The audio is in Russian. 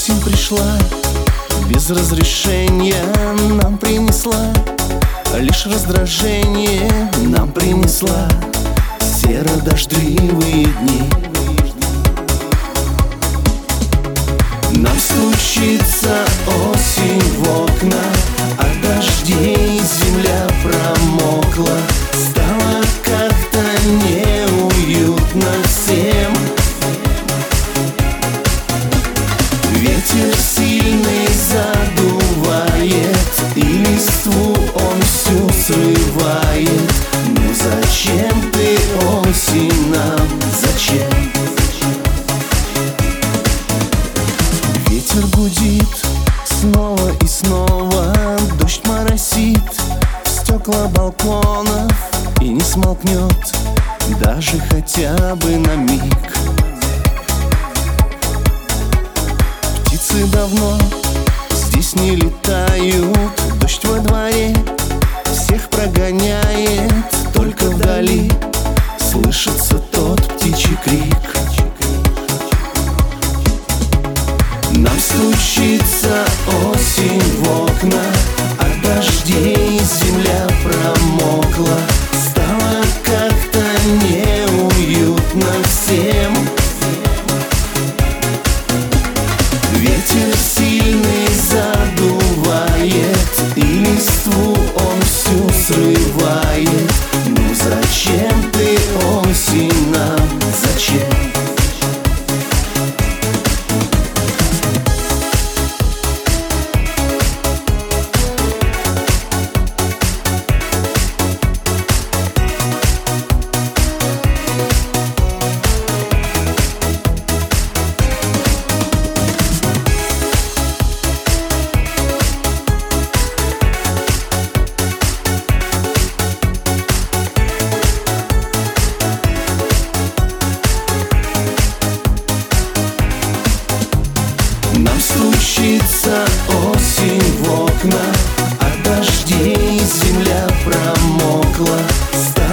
Осень пришла, без разрешения нам принесла лишь раздражение, нам принесла серо-дождливые дни. Нам стучится осень в окна, от дождей земля промокла. Стало как-то неуютно всем. Ветер сильный задувает, и листву он всю срывает. Ну зачем ты, осень, нам, зачем? Ветер гудит снова и снова, дождь моросит в стекла балконов и не смолкнет даже хотя бы на миг. Птицы давно здесь не летают, дождь во дворе всех прогоняет. Только вдали слышится тот птичий крик. Нам стучится осень в окна, от дождей земля промокла. Стало как-то неуютно всем. Ветер сильный задувает, и листву он всю срывает. Ну зачем ты, осень, нам, зачем? Нам стучится осень в окна, от дождей земля промокла.